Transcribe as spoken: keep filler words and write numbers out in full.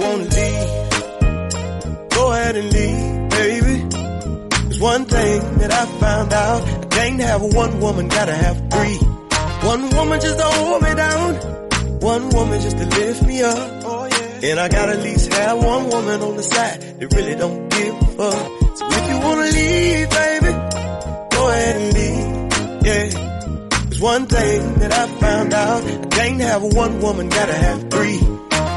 wanna leave, go ahead and leave, baby. There's one thing that I found out. I can't have one woman, gotta have three. One woman just to hold me down, one woman just to lift me up. Oh yeah. And I gotta at least have one woman on the side that really don't give a fuck. So if you wanna leave, baby, go ahead and leave, yeah. There's one thing that I found out. I can't have one woman, gotta have three.